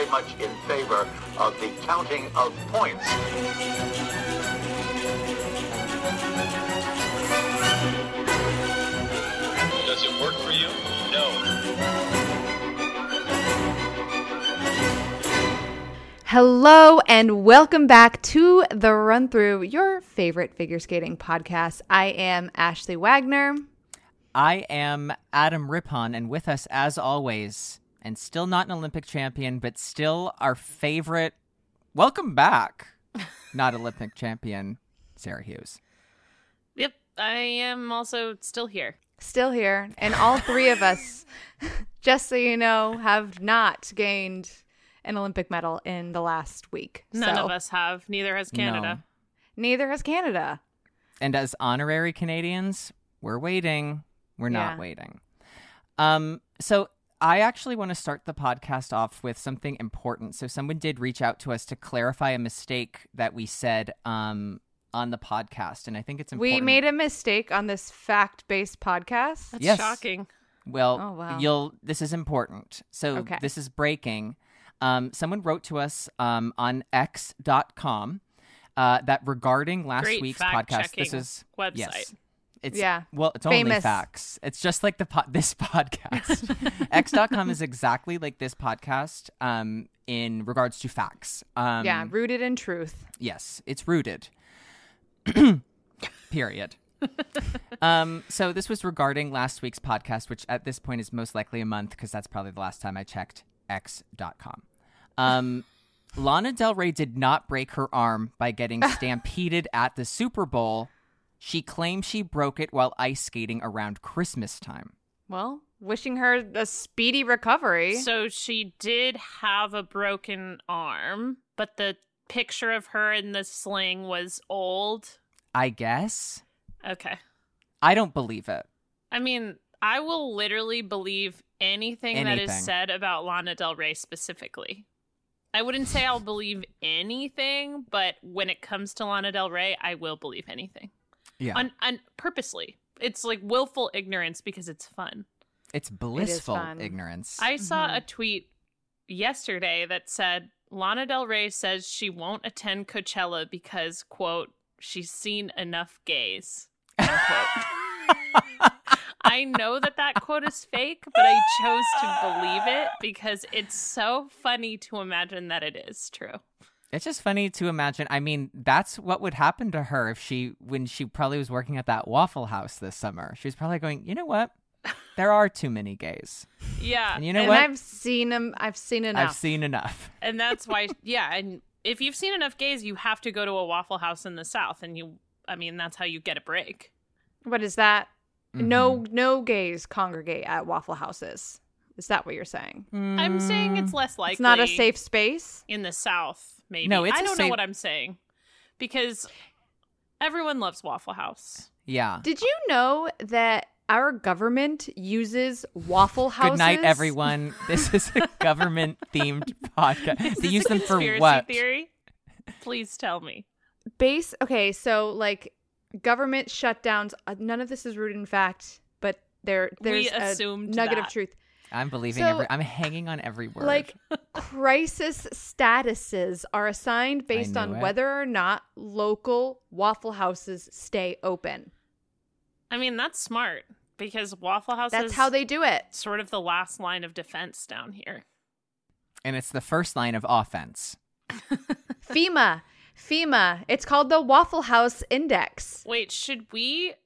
very much in favor of the counting of points. Does it work for you? No. Hello and welcome back to The Run Through, your favorite figure skating podcast. I am Ashley Wagner. I am Adam Rippon, and with us, as always, and still not an Olympic champion, but still our favorite, welcome back, not Olympic champion, Sarah Hughes. Yep, I am also still here. Still here, and all three of us, just so you know, have not gained an Olympic medal in the last week. None of us have. Neither has Canada. Neither has Canada. And as honorary Canadians, we're waiting. We're not waiting. So I actually want to start the podcast off with something important. So someone did reach out to us to clarify a mistake that we said on the podcast, and I think it's important. We made a mistake on this fact-based podcast. That's shocking. Well, this is important. So This is breaking. Someone wrote to us on x.com that regarding last Great week's fact podcast. Checking This is website. Yes. It's Famous. only facts. It's just like this podcast. X.com is exactly like this podcast in regards to facts. Rooted in truth. Yes, it's rooted. Period. So this was regarding last week's podcast, which at this point is most likely a month because that's probably the last time I checked X.com. Lana Del Rey did not break her arm by getting stampeded at the Super Bowl. She claims she broke it while ice skating around Christmas time. Well, wishing her a speedy recovery. So she did have a broken arm, but the picture of her in the sling was old. I guess. Okay. I don't believe it. I mean, I will literally believe anything that is said about Lana Del Rey specifically. I wouldn't say I'll believe anything, but when it comes to Lana Del Rey, I will believe anything. Yeah. And purposely. It's like willful ignorance because it's fun. It's blissful ignorance. I saw a tweet yesterday that said, Lana Del Rey says she won't attend Coachella because, quote, she's seen enough gays, unquote. I know that quote is fake, but I chose to believe it because it's so funny to imagine that it is true. It's just funny to imagine. I mean, that's what would happen to her when she probably was working at that Waffle House this summer. She was probably going, you know what? There are too many gays. Yeah. And you know what? I've seen them. I've seen enough. I've seen enough. And that's why, and if you've seen enough gays, you have to go to a Waffle House in the South. And that's how you get a break. What is that? Mm-hmm. No gays congregate at Waffle Houses. Is that what you're saying? I'm saying it's less likely. It's not a safe space? In the South, maybe. No, I don't know what I'm saying. Because everyone loves Waffle House. Yeah. Did you know that our government uses Waffle Houses? Good night, everyone. This is a government-themed podcast. They use them for conspiracy what? Theory? Please tell me. Okay, so like government shutdowns, none of this is rooted in fact, but there's a nugget of truth. I'm believing I'm hanging on every word. Like crisis statuses are assigned based on whether or not local Waffle Houses stay open. I mean, that's smart because Waffle House That's how they do it. Sort of the last line of defense down here. And it's the first line of offense. FEMA. It's called the Waffle House Index. Wait, should we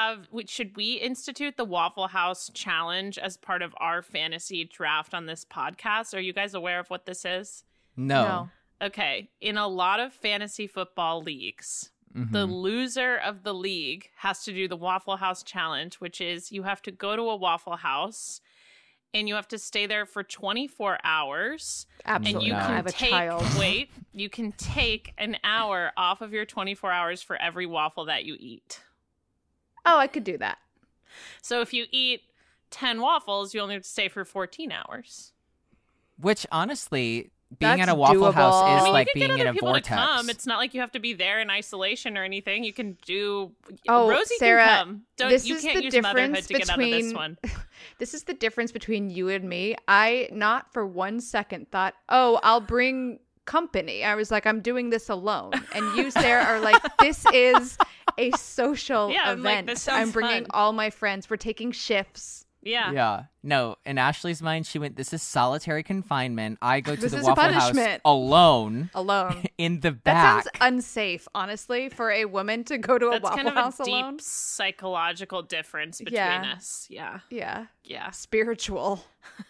institute the Waffle House Challenge as part of our fantasy draft on this podcast? Are you guys aware of what this is? No. Okay. In a lot of fantasy football leagues, the loser of the league has to do the Waffle House Challenge, which is you have to go to a Waffle House and you have to stay there for 24 hours. Absolutely. And you I can have a child. You can take an hour off of your 24 hours for every waffle that you eat. Oh, I could do that. So if you eat 10 waffles, you only have to stay for 14 hours. Which, honestly, being That's at a Waffle doable. House I is mean, like you can being get in other a people vortex. to come. It's not like you have to be there in isolation or anything. You can do. Oh, Rosie Sarah, can come. this You is can't the use motherhood difference to get out of this between- one. This is the difference between you and me. I not for 1 second thought, oh, I'll bring company. I was like, I'm doing this alone. And you, Sarah, are like, this is a social Yeah, I'm like, event. this sounds I'm bringing fun. all my friends. We're taking shifts. Yeah. Yeah. No, in Ashley's mind, she went, this is solitary confinement. I go to This the is a Waffle House punishment. alone Alone. in the That back. sounds unsafe, honestly, for a woman to go to a That's Waffle kind of House a deep alone. psychological difference between Yeah. us. Yeah. Yeah. Yeah. Spiritual.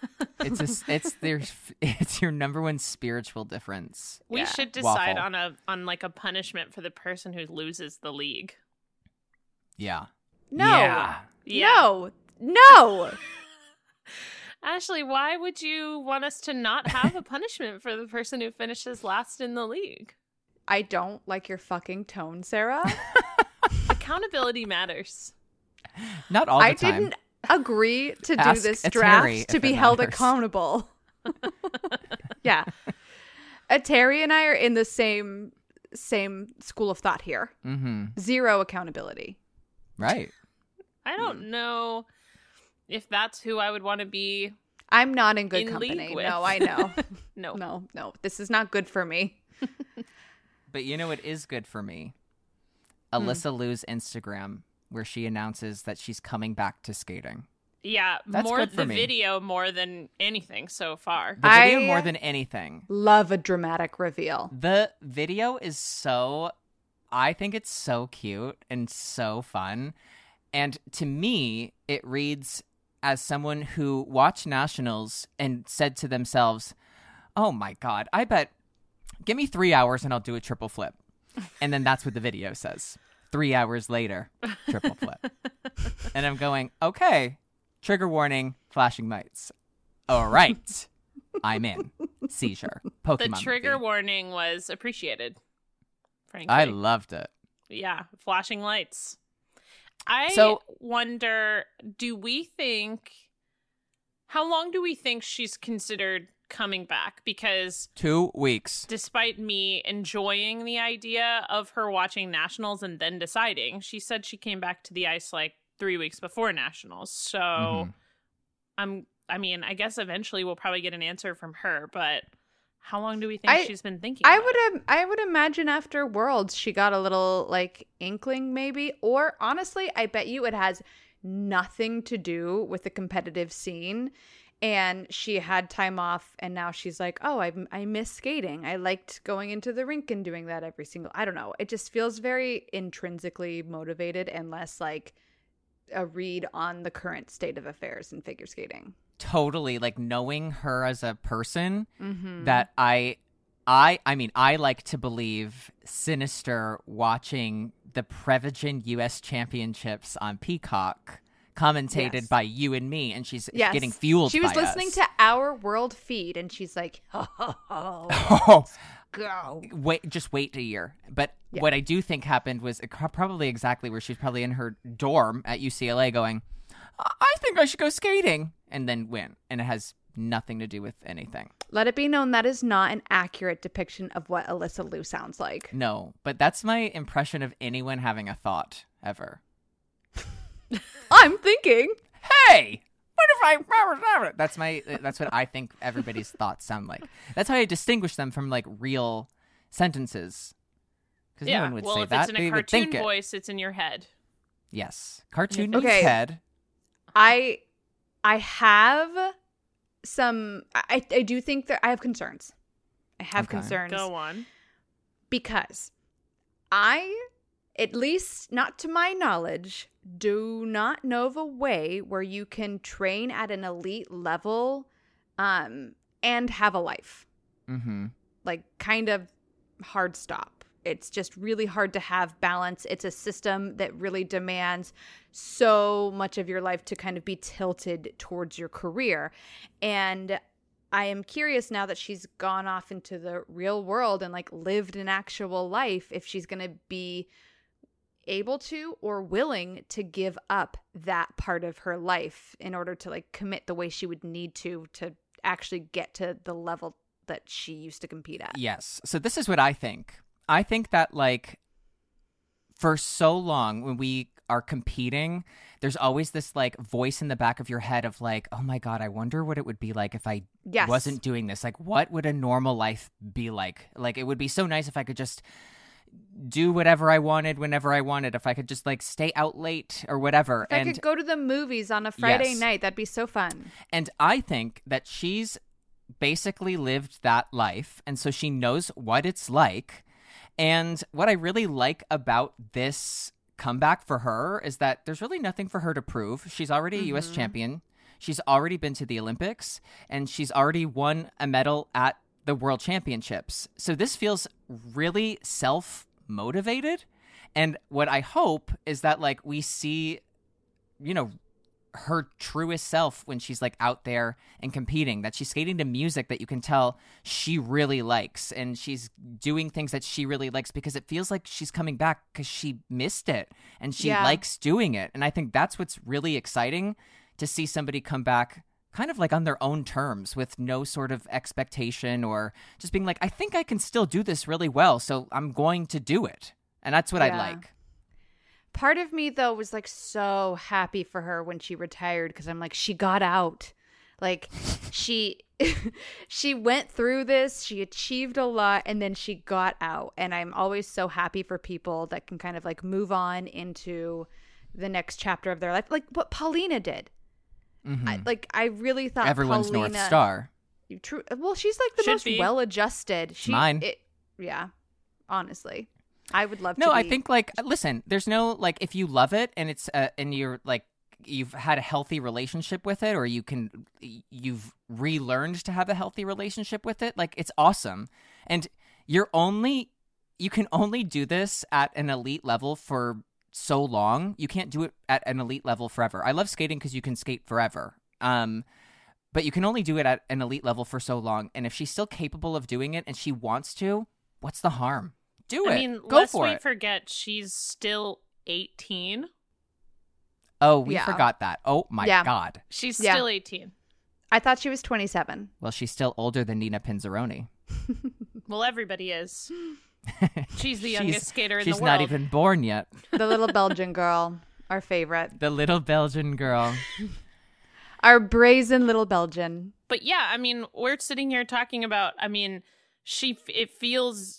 It's your number one spiritual difference. We Yeah. should decide Waffle. on like a punishment for the person who loses the league. Yeah. No. Yeah. Yeah. No. Ashley, why would you want us to not have a punishment for the person who finishes last in the league? I don't like your fucking tone, Sarah. Accountability matters. Not all the I time. didn't agree to do Ask this a draft Terry to if be it held matters. accountable. Yeah. Terry and I are in the same school of thought here. Mm-hmm. Zero accountability. Right. I don't know if that's who I would want to be. I'm not in good In league company. with. No, I know. No. No. This is not good for me. But you know what is good for me? Hmm. Alyssa Liu's Instagram, where she announces that she's coming back to skating. Yeah, That's more good for the me. video more than anything so far. The video I- more than anything. Love a dramatic reveal. The video is so, I think it's so cute and so fun. And to me, it reads as someone who watched Nationals and said to themselves, oh my God, I bet, give me 3 hours and I'll do a triple flip. And then that's what the video says. 3 hours later, triple flip. And I'm going, okay, trigger warning, flashing lights. All right, I'm in. Seizure. Pokemon The trigger movie. warning was appreciated. Frankly, I loved it. yeah, flashing lights. I So- wonder, how long do we think she's considered coming back? Because 2 weeks. despite me enjoying the idea of her watching Nationals and then deciding, she said she came back to the ice like 3 weeks before Nationals. So Mhm. I guess eventually we'll probably get an answer from her, but how long do we think she's been thinking I about it? would imagine after Worlds she got a little like inkling maybe, or honestly I bet you it has nothing to do with the competitive scene and she had time off and now she's like, oh, I miss skating. I liked going into the rink and doing that every single, I don't know. It just feels very intrinsically motivated and less like a read on the current state of affairs in figure skating. Totally, like knowing her as a person, Mm-hmm. that I like to believe Sinister watching the Prevagen U.S. Championships on Peacock, commentated Yes. by you and me, and she's Yes. getting fueled. She was by listening us. to our world feed and she's like, oh, Oh, go. wait a year. But Yeah. what I do think happened was probably exactly where she's probably in her dorm at UCLA going, I think I should go skating, and then win. And it has nothing to do with anything. Let it be known that is not an accurate depiction of what Alyssa Liu sounds like. No, but that's my impression of anyone having a thought ever. I'm thinking. Hey, what if I? That's what I think everybody's thoughts sound like. That's how I distinguish them from like real sentences. Because no Yeah, one would well, say if that. it's in They a would cartoon think it. voice, it's in your head. Yes, cartoon Okay. needs head. I have some. I do think that I have concerns. I have Okay. concerns Go on. because I, at least not to my knowledge, do not know of a way where you can train at an elite level, and have a life. Mm-hmm. Like kind of hard stop. It's just really hard to have balance. It's a system that really demands so much of your life to kind of be tilted towards your career. And I am curious now that she's gone off into the real world and like lived an actual life, if she's going to be able to or willing to give up that part of her life in order to like commit the way she would need to actually get to the level that she used to compete at. Yes. So this is what I think. I think that, like, for so long when we are competing, there's always this, like, voice in the back of your head of, like, oh my God, I wonder what it would be like if I Yes. wasn't doing this. Like, what would a normal life be like? Like, it would be so nice if I could just do whatever I wanted whenever I wanted. If I could just, like, stay out late or whatever. If I could go to the movies on a Friday Yes. night, that'd be so fun. And I think that she's basically lived that life, and so she knows what it's like. And what I really like about this comeback for her is that there's really nothing for her to prove. She's already a U.S. champion. She's already been to the Olympics, and she's already won a medal at the World Championships. So this feels really self-motivated. And what I hope is that, like, we see, you know, her truest self when she's, like, out there and competing, that she's skating to music that you can tell she really likes, and she's doing things that she really likes, because it feels like she's coming back because she missed it and she Yeah. likes doing it. And I think that's what's really exciting, to see somebody come back kind of like on their own terms, with no sort of expectation, or just being like, I think I can still do this really well, so I'm going to do it. And that's what I Yeah. like. Part of me, though, was like so happy for her when she retired, because I'm like, she got out. Like, she she went through this, she achieved a lot, and then she got out. And I'm always so happy for people that can kind of like move on into the next chapter of their life, like what Paulina did. I really thought Everyone's Paulina, North Star. True. Well, she's like the Should most be. well-adjusted. Mine. Yeah. Honestly, I would love to. No, I be- think, like, listen, there's no, like, if you love it and it's and you're like, you've had a healthy relationship with it, or you've relearned to have a healthy relationship with it, like, it's awesome. And you can only do this at an elite level for so long. You can't do it at an elite level forever. I love skating because you can skate forever. But you can only do it at an elite level for so long. And if she's still capable of doing it and she wants to, what's the harm? Do it. I mean, Go lest for we it. forget, she's still 18. Oh, we Yeah. forgot that. Oh my Yeah. God. She's Yeah. still 18. I thought she was 27. Well, she's still older than Nina Pinzaroni. Well, everybody is. She's the youngest skater in the world. She's not even born yet. The little Belgian girl, our favorite. The little Belgian girl. Our brazen little Belgian. But yeah, I mean, we're sitting here talking about, I mean, it feels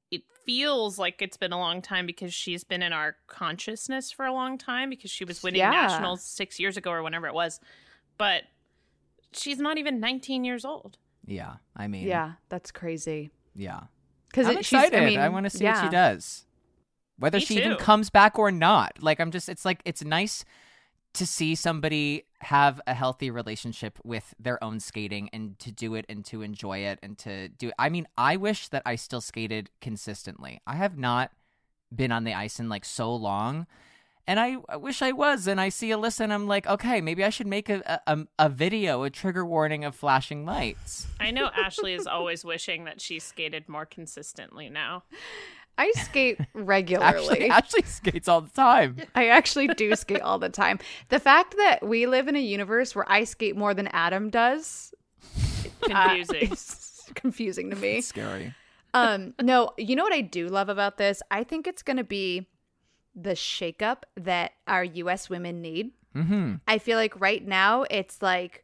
like it's been a long time, because she's been in our consciousness for a long time, because she was winning Yeah. nationals 6 years ago or whenever it was. But she's not even 19 years old. Yeah, I mean, Yeah, that's crazy. yeah. Because I'm excited. I want to see what she does. Whether Me she even too. comes back or not. Like, it's like, it's nice to see somebody have a healthy relationship with their own skating, and to do it and to enjoy it and to do it. I mean, I wish that I still skated consistently. I have not been on the ice in, like, so long, and I wish I was. And I see Alyssa and I'm like, okay, maybe I should make a video, a trigger warning of flashing lights. I know Ashley is always wishing that she skated more consistently now. I skate regularly. Ashley skates all the time. I actually do skate all the time. The fact that we live in a universe where I skate more than Adam does Confusing. is confusing to me. It's scary. No, you know what I do love about this? I think it's going to be the shakeup that our U.S. women need. Mm-hmm. I feel like right now it's like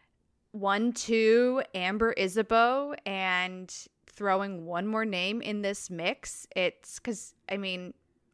1-2 Amber Isabeau and throwing one more name in this mix. It's because, I mean,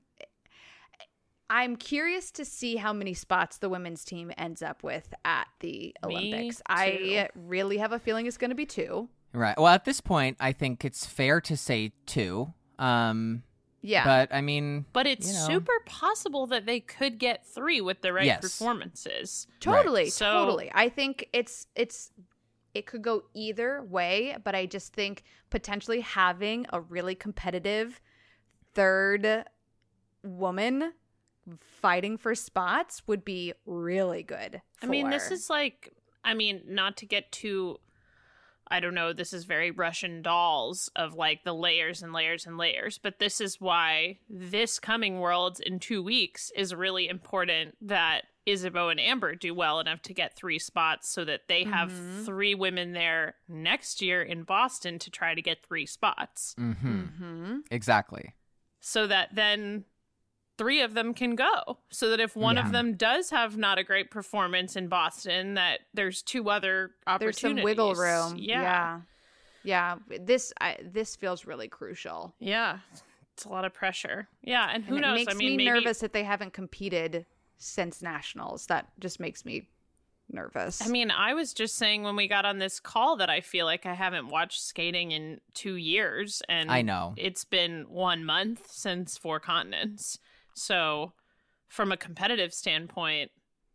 I'm curious to see how many spots the women's team ends up with at the Olympics. too. I really have a feeling it's going to be 2. Right. Well, at this point, I think it's fair to say 2. Yeah. But I mean, But it's you know. super possible that they could get 3 with the right Yes. performances. Totally, Right. So- totally. I think it could go either way, but I just think potentially having a really competitive third woman fighting for spots would be really good. I mean, this for- is like, I mean, not to get too, I don't know, this is very Russian dolls of like the layers and layers and layers, but this is why this coming Worlds in 2 weeks is really important, that Isabeau and Amber do well enough to get 3 spots so that they have 3 women there next year in Boston to try to get 3 spots. Exactly. So that then 3 of them can go. So that if one of them does have not a great performance in Boston, that there's 2 other opportunities. There's some wiggle room. Yeah. Yeah. This feels really crucial. Yeah. It's a lot of pressure. Yeah. And who knows? It makes me nervous that they haven't competed since nationals. That just makes me nervous. I mean, I was just saying when we got on this call that I feel like I haven't watched skating in 2 years, and I know it's been 1 month since 4 continents. So from a competitive standpoint,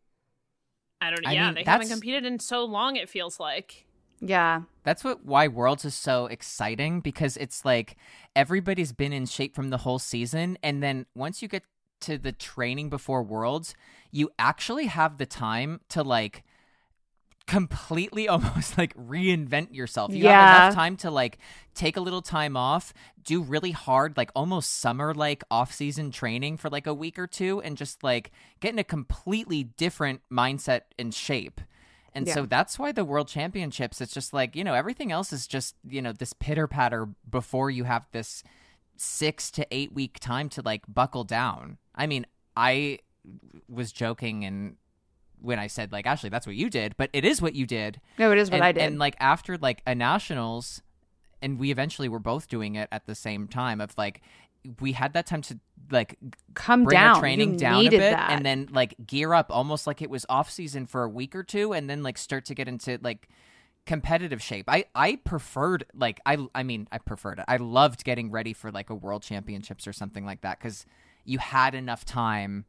I don't know. Yeah, they haven't competed in so long, it feels like. Yeah. That's why Worlds is so exciting, because it's like everybody's been in shape from the whole season, and then once you get to the training before Worlds, you actually have the time to like completely almost like reinvent yourself. You have enough time to like take a little time off, do really hard, like almost summer like off-season training for like a week or 2, and just like get in a completely different mindset and shape. And so that's why the World Championships, it's just like, everything else is just, this pitter-patter before you have this 6 to 8 week time to like buckle down. I mean, I was joking and when I said like, Ashley, that's what you did, but it is what you did. No, it is what I did. And like after like a nationals, and we eventually were both doing it at the same time, of like, we had that time to like bring our training you down a bit that. And then like gear up almost like it was off season for a week or 2, and then like start to get into like competitive shape. I preferred like I preferred it. I loved getting ready for like a World Championships or something like that, because you had enough time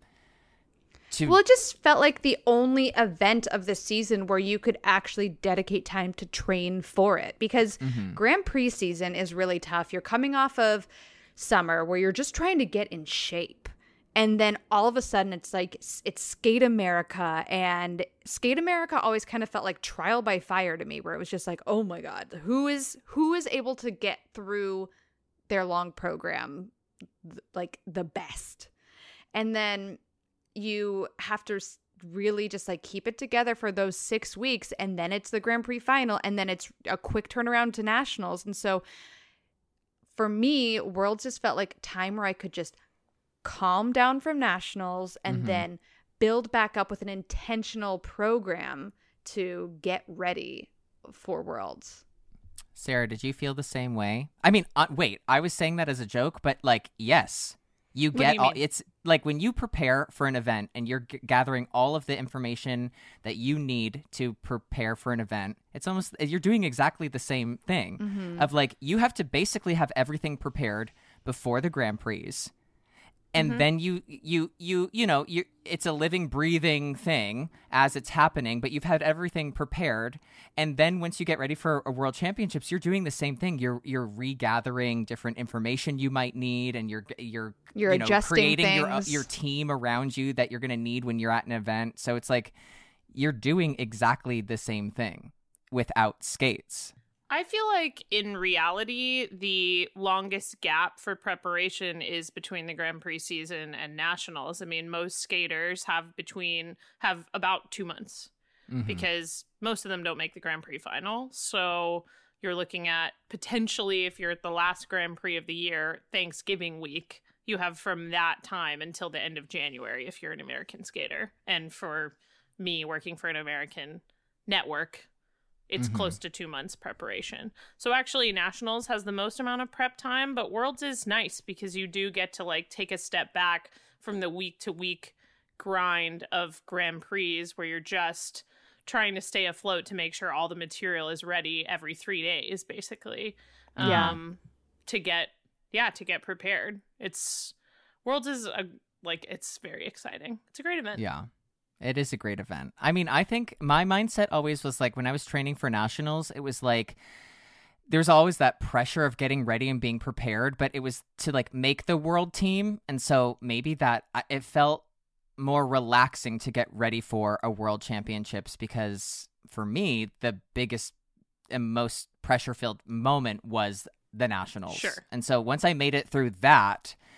to. Well, it just felt like the only event of the season where you could actually dedicate time to train for it, because Grand Prix season is really tough. You're coming off of summer where you're just trying to get in shape. And then all of a sudden it's like, it's Skate America, and Skate America always kind of felt like trial by fire to me, where it was just like, oh my God, who is able to get through their long program like the best? And then you have to really just like keep it together for those 6 weeks, and then it's the Grand Prix final, and then it's a quick turnaround to nationals. And so for me, Worlds just felt like time where I could just calm down from nationals and then build back up with an intentional program to get ready for Worlds. Sarah, did you feel the same way? I mean, wait, I was saying that as a joke, but like, yes, you get all, it's like when you prepare for an event and you're gathering all of the information that you need to prepare for an event, it's almost, you're doing exactly the same thing of like, you have to basically have everything prepared before the Grand Prix. And then it's a living, breathing thing as it's happening, but you've had everything prepared. And then once you get ready for a World Championships, you're doing the same thing. You're regathering different information you might need, and you're adjusting creating things. your team around you that you're going to need when you're at an event. So it's like you're doing exactly the same thing without skates. I feel like in reality, the longest gap for preparation is between the Grand Prix season and nationals. I mean, most skaters have about 2 months because most of them don't make the Grand Prix final. So you're looking at potentially, if you're at the last Grand Prix of the year, Thanksgiving week, you have from that time until the end of January if you're an American skater. And for me working for an American network, it's close to 2 months preparation. So actually nationals has the most amount of prep time, but Worlds is nice because you do get to like take a step back from the week to week grind of Grand Prix where you're just trying to stay afloat to make sure all the material is ready every 3 days basically. To get prepared. Worlds is it's very exciting. It's a great event. Yeah. It is a great event. I mean, I think my mindset always was like when I was training for nationals, it was like there's always that pressure of getting ready and being prepared, but it was to like make the world team. And so maybe that it felt more relaxing to get ready for a World Championships, because for me, the biggest and most pressure-filled moment was the nationals. Sure. And so once I made it through that,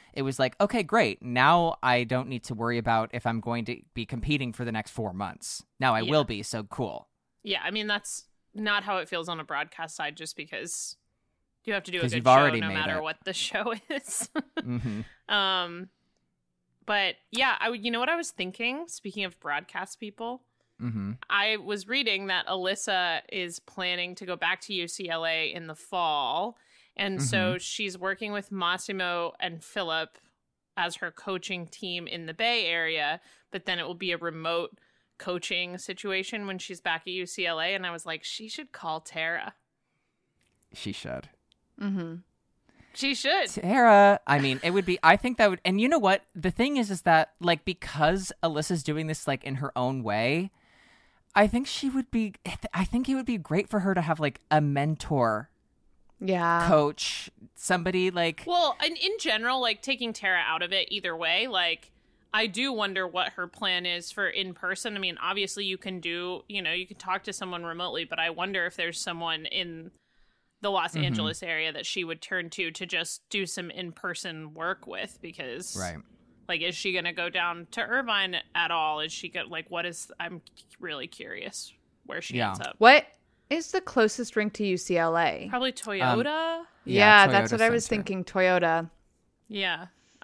it was like, okay, great. Now I don't need to worry about if I'm going to be competing for the next 4 months. Now I will be, so cool. Yeah, I mean, that's not how it feels on a broadcast side, just because you have to do a 'Cause good you've show already no made matter it. what the show is. Mm-hmm. But yeah, you know what I was thinking? Speaking of broadcast people, Mm-hmm. I was reading that Alyssa is planning to go back to UCLA in the fall. And so she's working with Massimo and Philip as her coaching team in the Bay Area, but then it will be a remote coaching situation when she's back at UCLA. And I was like, she should call Tara. She should. Mm-hmm. She should. Tara, I mean, it would be, I think that would, and you know what? The thing is that, like, because Alyssa's doing this, like, in her own way, I think it would be great for her to have, like, a mentor, coach, somebody, like. Well, and in general, like, taking Tara out of it either way, like, I do wonder what her plan is for in person. I mean, obviously you can talk to someone remotely, but I wonder if there's someone in the Los Angeles area that she would turn to just do some in-person work with, because Right. like, is she going to go down to Irvine at all? Is she I'm really curious where she ends up. What is the closest rink to UCLA? Probably Toyota. Yeah, Toyota that's what I was Center. thinking. Toyota. Yeah.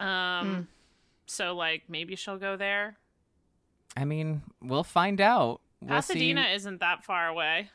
So like maybe she'll go there. I mean, we'll find out. We'll Pasadena see. isn't that far away.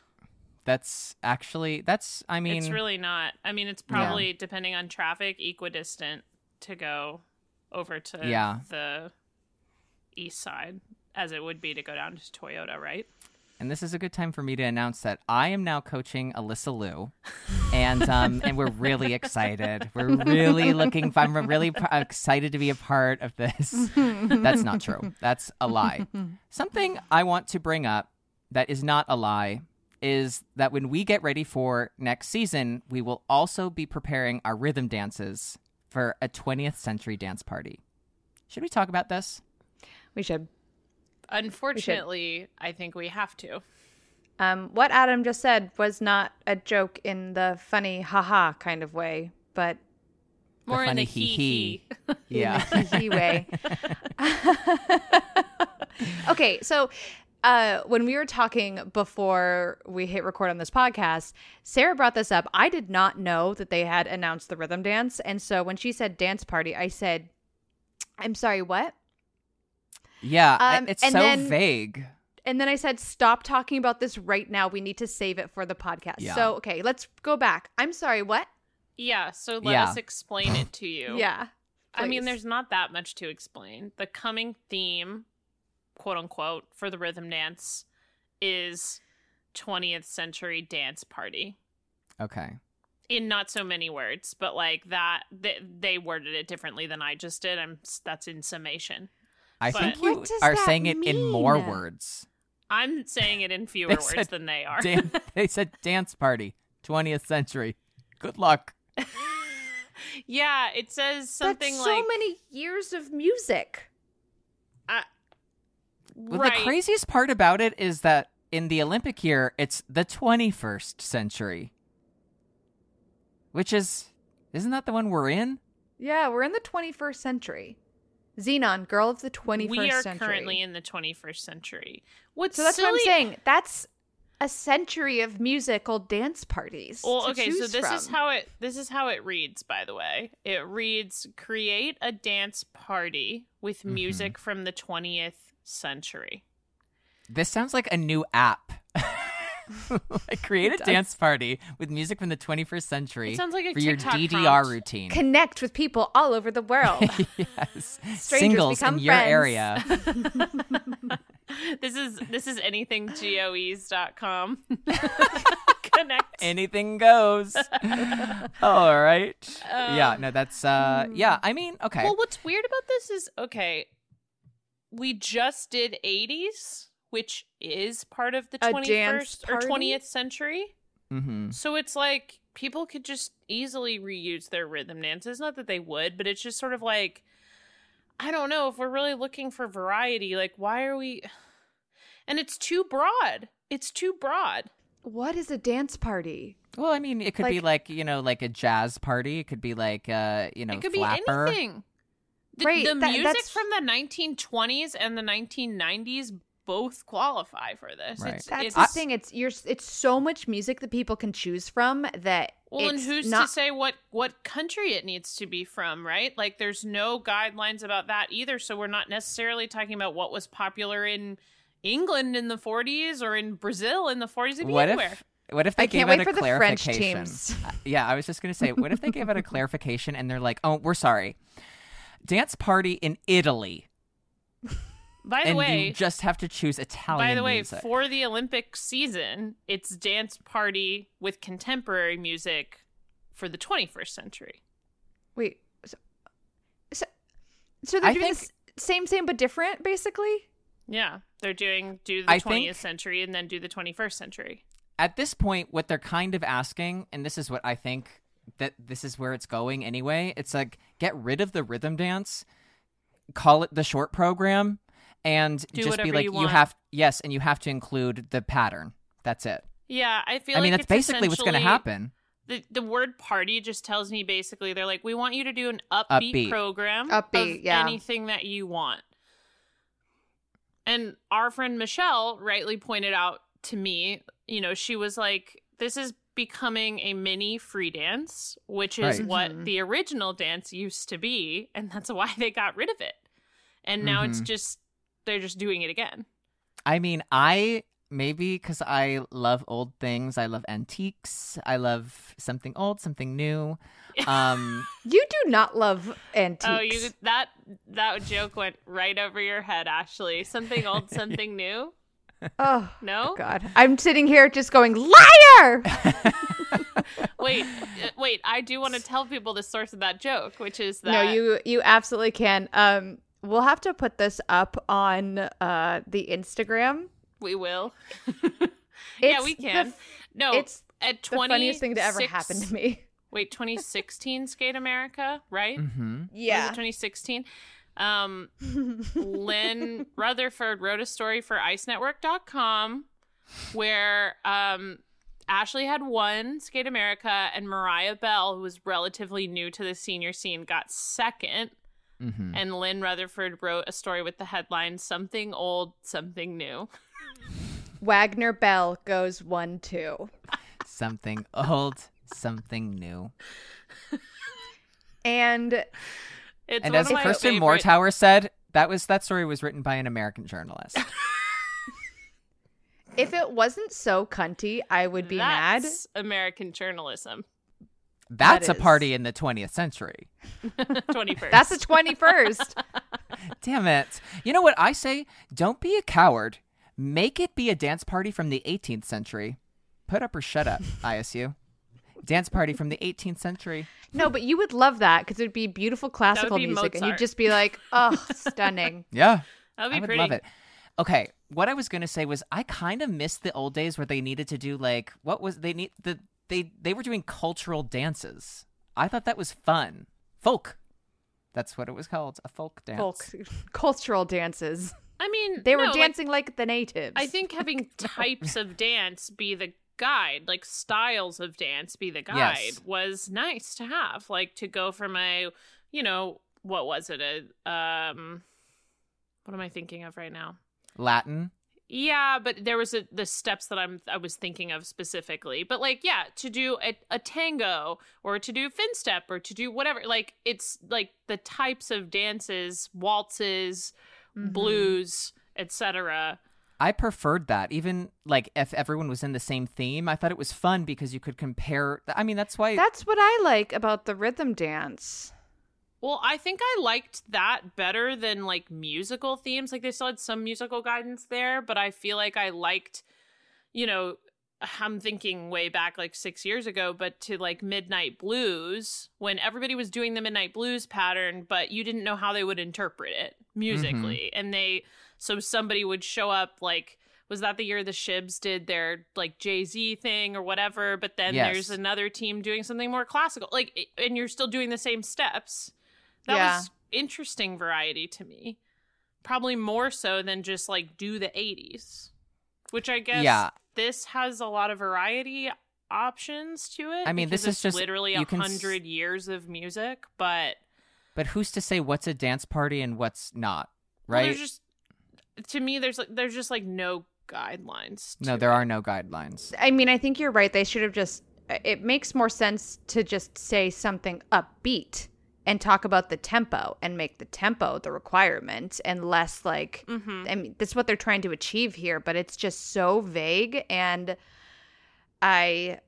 I mean. It's really not. I mean, it's probably, depending on traffic, equidistant to go over to the east side as it would be to go down to Toyota, right? And this is a good time for me to announce that I am now coaching Alyssa Liu, and we're really excited. We're really I'm really excited to be a part of this. That's not true. That's a lie. Something I want to bring up that is not a lie is that when we get ready for next season, we will also be preparing our rhythm dances for a 20th century dance party. Should we talk about this? We should. Unfortunately, I think we have to. What Adam just said was not a joke in the funny haha kind of way, but More in funny the hee. Yeah. in the hee way. Okay, so when we were talking before we hit record on this podcast, Sarah brought this up. I did not know that they had announced the rhythm dance. And so when she said dance party, I said, I'm sorry, what? Yeah, it's and so then- vague. And then I said, stop talking about this right now. We need to save it for the podcast. Yeah. So, okay, let's go back. I'm sorry, what? Yeah, so let us explain it to you. Yeah. I mean, please. there's not that much to explain. The coming theme, quote unquote, for the rhythm dance is 20th century dance party. Okay. In not so many words, but like that, they worded it differently than I just did. That's in summation. I But- think you What does are that saying it in more mean? words. I'm saying it in fewer They words said than they are. They said dance party, 20th century. Good luck. Yeah, it says something That's so like many years of music. Well, right. the craziest part about it is that in the Olympic year, it's the 21st century. Which isn't that the one we're in? Yeah, we're in the 21st century. Xenon, girl of the 21st we are century. currently in the 21st century. What's So that's silly- what I'm saying. That's a century of musical dance parties. Well, to okay, so choose this is from. how it reads, by the way. It reads, create a dance party with music from the 20th century. This sounds like a new app. Like, create a dance party with music from the 21st century It sounds like a for your TikTok DDR prompt. routine. Connect with people all over the world. Yes. Strangers Singles become in your friends. area. This is anythinggoes.com. Connect. Anything goes. All right. Yeah, no, that's yeah, I mean, okay. Well, what's weird about this is, okay, we just did 80s, which is part of the A 21st dance or party? 20th century. Mm-hmm. So it's like people could just easily reuse their rhythm dances. Not that they would, but it's just sort of like, I don't know, if we're really looking for variety, like, why are we... And it's too broad. It's too broad. What is a dance party? Well, I mean, it could be like, you know, like a jazz party. It could be like, you know, It could flapper. be anything. Right, The music that's- from the 1920s and the 1990s both qualify for this. Right. That's the thing. It's so much music that people can choose from that. Well, and it's who's not, to say what country it needs to be from, right? Like, there's no guidelines about that either. So we're not necessarily talking about what was popular in England in the 40s or in Brazil in the 40s. It'd be anywhere. What if they I gave can't it wait a for the French clarification? teams. Yeah, I was just going to say, what if they gave it a clarification and they're like, oh, we're sorry. Dance party in Italy. By the And way, you just have to choose Italian By the way, music. for the Olympic season, it's dance party with contemporary music for the 21st century. wait. So they're I doing think- the same but different, basically. Yeah, they're do the I 20th think- century and then do the 21st century. At this point, what they're kind of asking, and this is what I think that this is where it's going anyway, it's like, get rid of the rhythm dance, call it the short program, and Do just be whatever like, you you want. have, yes, and you have to include the pattern. That's it. Yeah, I feel I mean, like that's basically what's going to essentially- happen. The word party just tells me basically they're like, we want you to do an upbeat Upbeat. program Upbeat, of yeah. anything that you want. And our friend Michelle rightly pointed out to me, she was like, this is becoming a mini free dance, which is Right. what the original dance used to be. And that's why they got rid of it. And now it's just, they're just doing it again. I mean, maybe because I love old things. I love antiques. I love something old, something new. You do not love antiques. Oh, that joke went right over your head, Ashley. Something old, something new. Oh, No? God. I'm sitting here just going, liar! Wait. I do want to tell people the source of that joke, which is that No, you absolutely can. We'll have to put this up on the Instagram. we will. Yeah, It's we can. the- it's at The funniest thing to ever happen to me. Wait, 2016 Skate America, right? Mm-hmm. Was it 2016? Lynn Rutherford wrote a story for IceNetwork.com where Ashley had won Skate America and Mariah Bell, who was relatively new to the senior scene, got second. Mm-hmm. And Lynn Rutherford wrote a story with the headline, Something Old, Something New. Wagner Bell goes 1-2. Something old, something new. And It's And one as of my Kirsten favorite- Moortower said, that story was written by an American journalist. if it wasn't so cunty, I would be mad. That's American journalism. That's That a is. party in the 20th century. 21st. That's the 21st. Damn it. You know what I say? Don't be a coward. Make it be a dance party from the 18th century. Put up or shut up, ISU. Dance party from the 18th century. No, but you would love that because it'd be beautiful classical be music, and you'd Mozart. just be like, "Oh, stunning!" Yeah. That'd be I would pretty. love it. Okay, what I was going to say was I kind of missed the old days where they needed to do like they were doing cultural dances. I thought that was fun. Folk. That's what it was called, a folk dance. Folk cultural dances. I mean, They were no, like, dancing like the natives. I think having types of dance be the guide, like styles of dance be the guide, Yes. was nice to have. Like to go from what was it? What am I thinking of right now? Latin. Yeah, but there was the steps that I was thinking of specifically. But like, yeah, to do a tango or to do fin step or to do whatever, like it's like the types of dances, waltzes, blues, etc. I preferred that. Even like if everyone was in the same theme, I thought it was fun because you could compare. I mean, that's why. that's what I like about the rhythm dance. Well, I think I liked that better than like musical themes. Like they still had some musical guidance there, but I feel like I liked, I'm thinking way back like 6 years ago, but to like Midnight Blues when everybody was doing the Midnight Blues pattern, but you didn't know how they would interpret it musically. And so somebody would show up like, was that the year the Shibs did their like Jay-Z thing or whatever? But then Yes. there's another team doing something more classical, like, and you're still doing the same steps. That Yeah. was interesting variety to me. Probably more so than just like do the 80s, which I guess Yeah. this has a lot of variety options to it. I mean, because this is it's just- literally you can 100 years of music, but But who's to say what's a dance party and what's not, Well, right? to me, there's just like no guidelines. No, to there it. are no guidelines. I mean, I think you're right. They should have just, it makes more sense to just say something upbeat and talk about the tempo and make the tempo the requirement and less like, I mean, that's what they're trying to achieve here, but it's just so vague. And I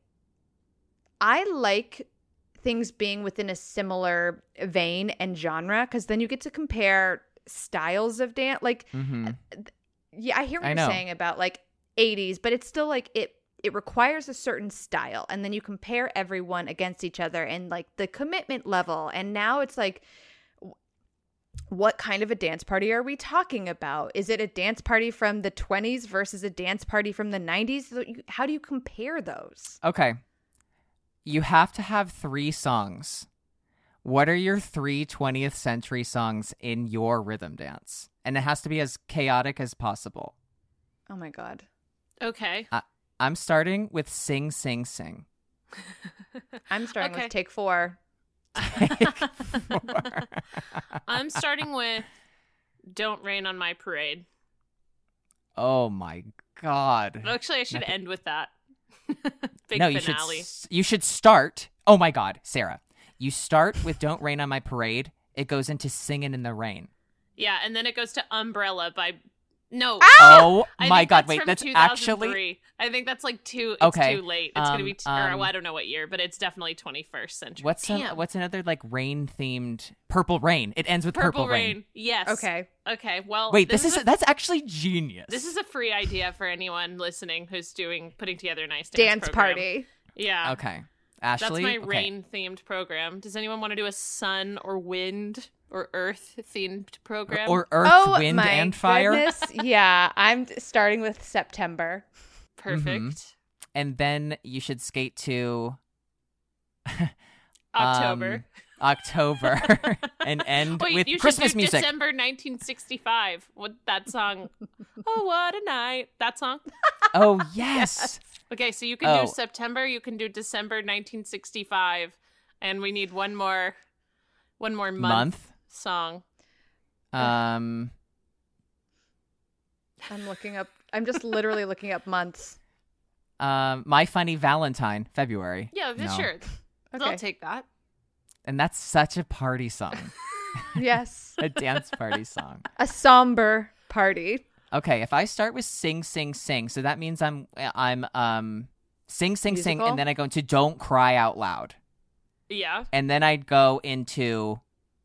like things being within a similar vein and genre, because then you get to compare styles of dance. Like, yeah, I hear what I you're know. saying about like 80s, but it's still like it requires a certain style, and then you compare everyone against each other and like the commitment level. And now it's like, what kind of a dance party are we talking about? Is it a dance party from the 20s versus a dance party from the 90s? How do you compare those? Okay. You have to have 3 songs. What are your 3 20th century songs in your rhythm dance? And it has to be as chaotic as possible. Oh my God. Okay. I'm starting with Sing, Sing, Sing. I'm starting Okay. with Take 4. I'm starting with Don't Rain on My Parade. Oh my God. Actually, I should end with that. Big No, finale. you should start. Oh my God, Sarah. You start with Don't Rain on My Parade. It goes into Singin' in the Rain. Yeah, and then it goes to Umbrella by... No. Oh I my think God, that's wait, from that's 2003. actually... I think that's like too Okay, late. It's going to be... or um, I don't know what year, but it's definitely 21st century. What's Damn. what's another like rain-themed... Purple Rain. It ends with Purple, Rain. Yes. Okay. Okay, well... Wait, that's actually genius. This is a free idea for anyone listening who's putting together a nice Dance program. party. Yeah. Okay. Ashley? That's my Okay. rain-themed program. Does anyone want to do a sun or wind or earth-themed program? Or Earth, Oh Wind, my and Fire. goodness. Yeah, I'm starting with September. Perfect. And then you should skate to... October. October. And end Wait, with you Christmas should do music. December 1965. What that song? Oh, what a night. That song. Oh, yes. Okay, so you can Oh. do September, you can do December 1965, and we need one more month song. I'm just literally looking up months. My Funny Valentine, February. Yeah, No. sure. Okay. I'll take that. And that's such a party song. Yes. A dance party song. A somber party. Okay, if I start with Sing, Sing, Sing, so that means I'm Sing, Sing, Sing, Musical? and then I go into Don't Cry Out Loud. Yeah. And then I'd go into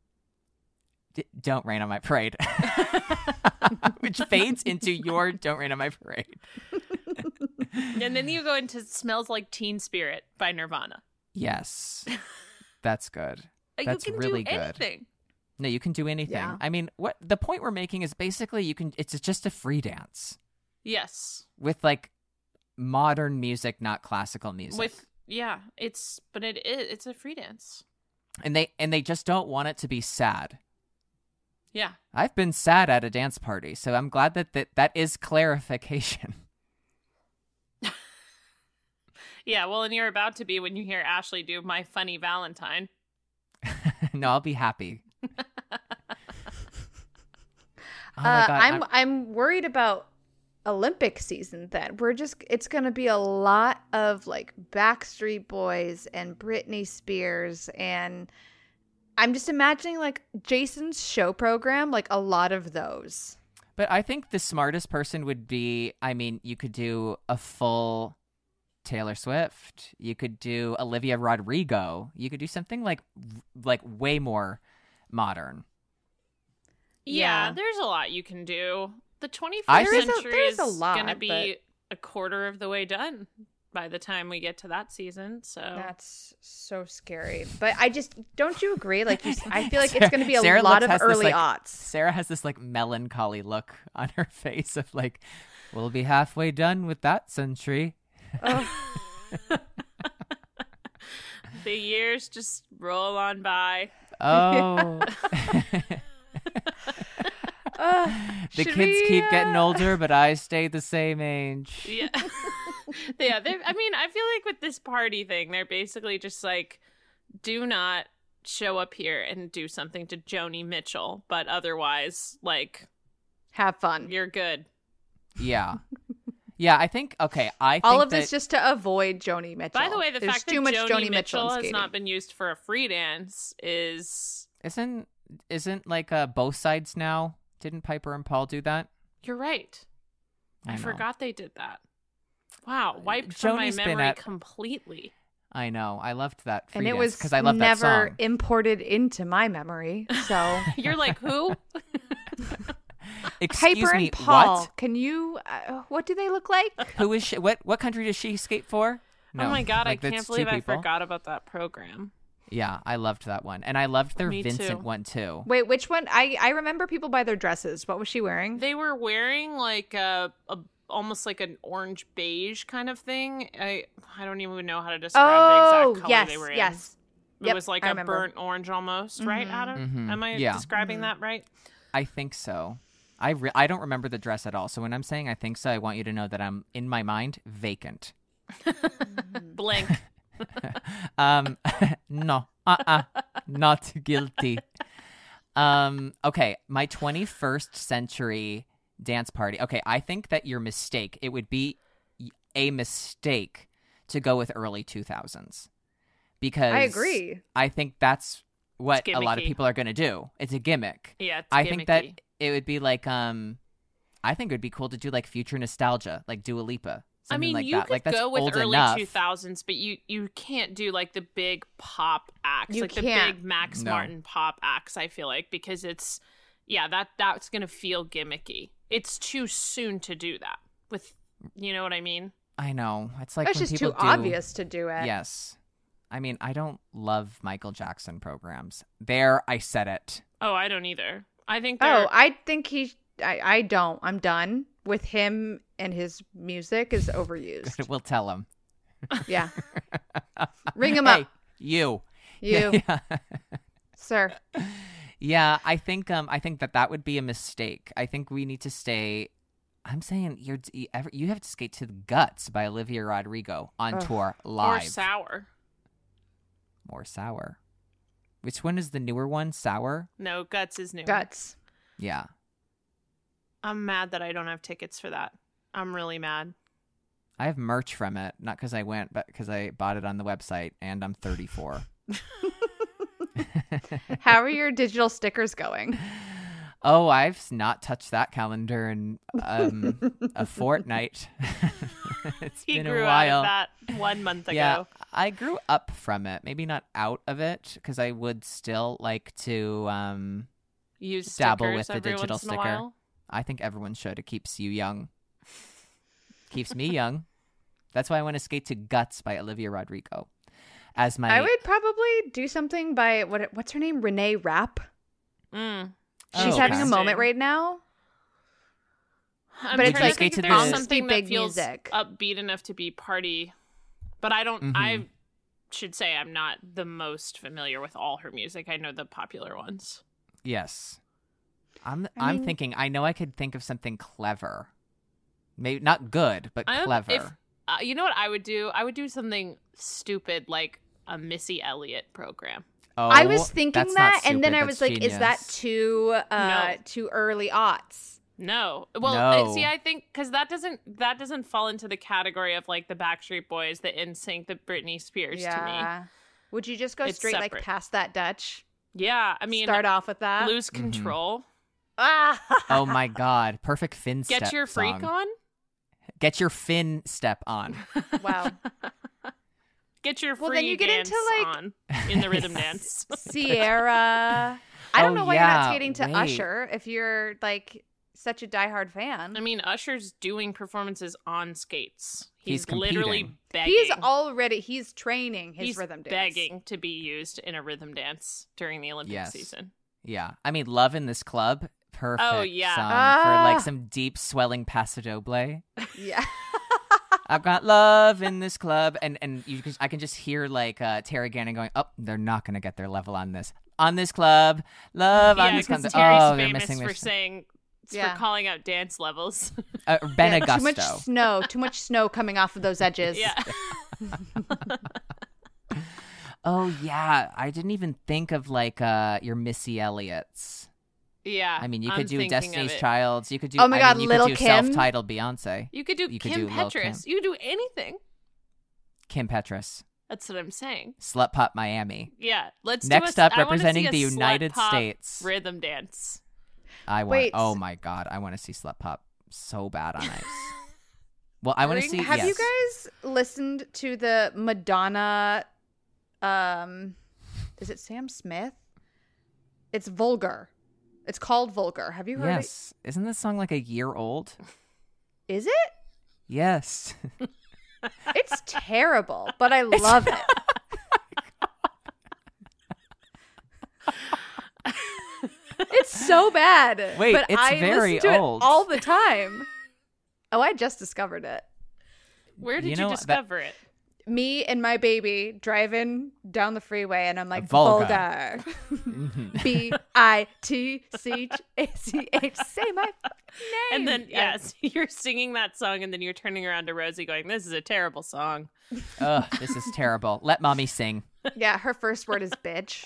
Don't Rain on My Parade. Which fades into your Don't Rain on My Parade. And then you go into Smells Like Teen Spirit by Nirvana. Yes. That's good. That's you can really do good. anything. No, you can do anything. Yeah. I mean, what the point we're making is basically it's just a free dance Yes. with like modern music, not classical music. It's a free dance. And they just don't want it to be sad. Yeah. I've been sad at a dance party, so I'm glad that is clarification. Yeah, well, and you're about to be when you hear Ashley do My Funny Valentine. No, I'll be happy. Oh my God, I'm worried about Olympic season then. It's going to be a lot of like Backstreet Boys and Britney Spears, and I'm just imagining like Jason's show program, like a lot of those. But I think the smartest person would be, I mean, you could do a full Taylor Swift. You could do Olivia Rodrigo. You could do something like way more modern. Yeah, Yeah. there's a lot you can do. The 21st I think- century There's is a lot, going to be but- a quarter of the way done by the time we get to that season. So That's so scary. But don't you agree? Like, I feel like it's going to be a Sarah lot has of this, early like, aughts. Sarah has this like melancholy look on her face of like, we'll be halfway done with that century. the years just roll on by. Oh. The Should kids we, keep getting older, but I stay the same age. Yeah. Yeah. I mean, I feel like with this party thing, they're basically just like, do not show up here and do something to Joni Mitchell, but otherwise, like, Have fun. you're good. Yeah. Yeah, I think, okay, I think All of that, this just to avoid Joni Mitchell. By the way, the There's fact that too much Joni Mitchell in has skating. not been used for a free dance is... Isn't like both sides now? Didn't Piper and Paul do that? You're right. I know. forgot they did that. Wow, wiped from my Joni's been memory at- completely. I know. I loved that free And it dance was because I love that never song. imported into my memory. So You're like, who? Excuse Piper me, and Paul, what? can you? What do they look like? Who is she? What country does she skate for? No, Oh my god, like, I that's can't two believe I people. forgot about that program. Yeah, I loved that one, and I loved their Me Vincent too. one too. Wait, which one? I remember people by their dresses. What was she wearing? They were wearing like a almost like an orange beige kind of thing. I don't even know how to describe the exact color yes, they were in. yes. It Yep, was like I a remember. burnt orange almost, right, Adam? Mhm. Am I Yeah. describing that right? I think so. I don't remember the dress at all. So when I'm saying I think so, I want you to know that I'm in my mind vacant. Blank. No, not guilty. Okay, my 21st century dance party. Okay, I think that your mistake, it would be a mistake to go with early 2000s. Because I agree. I think that's what It's a lot of gimmicky. people are going to do. It's a gimmick. Yeah, it's I think that gimmicky. it would be like I think it would be cool to do like future nostalgia, like Dua Lipa. I Something mean, like you that. could Like that's go with old early enough. 2000s, but you can't do like the big pop acts, You like the can't. big Max No. Martin pop acts. I feel like because it's that's gonna feel gimmicky. It's too soon to do that. With you know what I mean? I know. It's like It's when just people too do, obvious to do it. Yes. I mean, I don't love Michael Jackson programs. There, I said it. Oh, I don't either. I think Oh, I think I don't. I'm done with him and his music is overused. We'll tell him. Yeah. Ring him Hey, up, you. you, Yeah. sir. Yeah, I think that would be a mistake. I think we need to stay. I'm saying you have to skate to the Guts by Olivia Rodrigo on Ugh. tour or live. sour. More sour. Which one is the newer one? Sour? No, Guts is new. Guts. Yeah. I'm mad that I don't have tickets for that. I'm really mad. I have merch from it, not because I went, but because I bought it on the website, and I'm 34. How are your digital stickers going? Oh, I've not touched that calendar in a fortnight. It's He been grew a while. out of that 1 month ago. Yeah, I grew up from it. Maybe not out of it, because I would still like to Use dabble stickers with the every digital once in a sticker. while. I think everyone should. It keeps you young. Keeps me young. That's why I want to skate to Guts by Olivia Rodrigo. As my I would probably do something by what's her name? Renee Rapp. Mm. She's Oh, having a okay. moment right now. I'm But it's trying to like think if to there's the- something big that feels music. upbeat enough to be party. But I don't. Mhm. I should say I'm not the most familiar with all her music. I know the popular ones. Yes. I'm mean- thinking, I know I could think of something clever. Maybe not good, but clever. If, you know what I would do? I would do something stupid like a Missy Elliott program. Oh, I was thinking that's not that, and then stupid, I was that's like, "Is that genius. too too early aughts?" No. Well, No. see, I think because that doesn't fall into the category of like the Backstreet Boys, the NSYNC, the Britney Spears to me. Would you just go It's straight like separate. past that Dutch? Yeah, I mean, Start off with that. lose control. Ah! Oh my god, perfect fin step Get your freak song. on. Get your fin step on. Wow. Get your free Well, then you get dance into, like- on in the rhythm dance. Sierra. I don't Oh, know why you're not yeah, skating to wait. Usher if you're like such a diehard fan. I mean, Usher's doing performances on skates. He's He's literally competing. begging. He's training his He's rhythm dance. begging to be used in a rhythm dance during the Olympic Yes. season. Yeah. I mean, Love in This Club. Perfect Oh, yeah. song for Ah. like some deep swelling paso doble. Yeah. I've got love in this club, and I can just hear like Terry Gannon going, "Oh, they're not going to get their level on this club, love on Yeah, this club." because Oh, Terry's they're famous missing for their saying Yeah. for calling out dance levels. Ben Yeah, Augusto. too much snow coming off of those edges. yeah. Oh yeah, I didn't even think of like your Missy Elliott's. Yeah. I mean, you I'm could do thinking Destiny's of it. Child's. You could do. Oh my God, you Lil' could do Kim? self-titled Beyonce. You could do You could Kim do Lil' Petras. Kim. You could do anything. Kim Petras, That's what I'm saying. Slut Pop Miami. Yeah. Let's Next do a, up, I wanna representing see a the slut United pop States. rhythm dance. I want. Wait. Oh my God, I want to see Slut Pop so bad on ice. Well, I want to see. Have yes. you guys listened to the Madonna? Is it Sam Smith? It's Vulgar. It's called Vulgar. Have you heard Yes. Isn't this song like a year old? it? Is it? Yes. It's terrible, but I love it. It's so bad. Wait, but it's I very listen to old. it all the time. Oh, I just discovered it. Where did You you, know, discover it? Me and my baby driving down the freeway, and I'm like, Vulgar. Vulgar. B-I-T-C-H-A-C-H. Say my name. And then, yes, you're singing that song, and then you're turning around to Rosie going, this is a terrible song. Ugh, this is terrible. Let mommy sing. Yeah, her first word is bitch.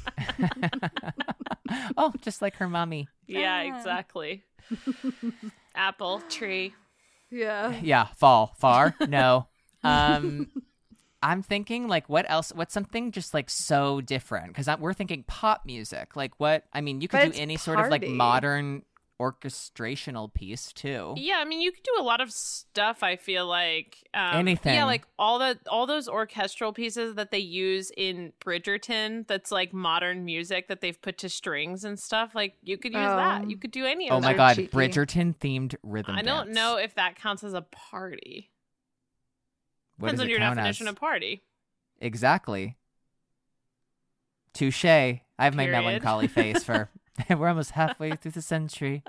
Oh, just like her mommy. Yeah, exactly. Apple, tree. Yeah. Yeah, fall, far, no. I'm thinking like what else? What's something just like so different? Because we're thinking pop music. Like what? I mean, you But could do it's any sort of like party. modern orchestrational piece too. Yeah, I mean, you could do a lot of stuff, I feel like. Anything. Yeah, like all those orchestral pieces that they use in Bridgerton that's like modern music that they've put to strings and stuff. Like, you could use that. You could do any of Oh that. my are God, cheeky. Bridgerton themed rhythm I don't dance. know if that counts as a party. What Depends does on it your count definition as? of party. Exactly. Touche. I have my Period. melancholy face for. We're almost halfway through the century.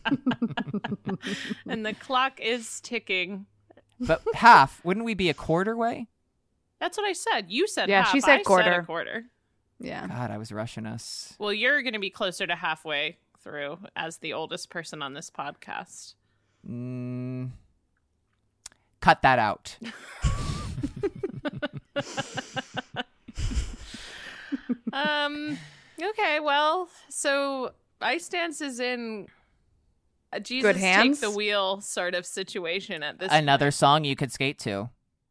And the clock is ticking. But half, wouldn't we be a quarter way? That's what I said. You said Yeah, half. she said I quarter. said a quarter. Yeah. God, I was rushing us. Well, you're going to be closer to halfway through as the oldest person on this podcast. Cut that out. Okay, well, so Ice Dance is in a Jesus Good take hands? the wheel sort of situation at this Another point. song you could skate to.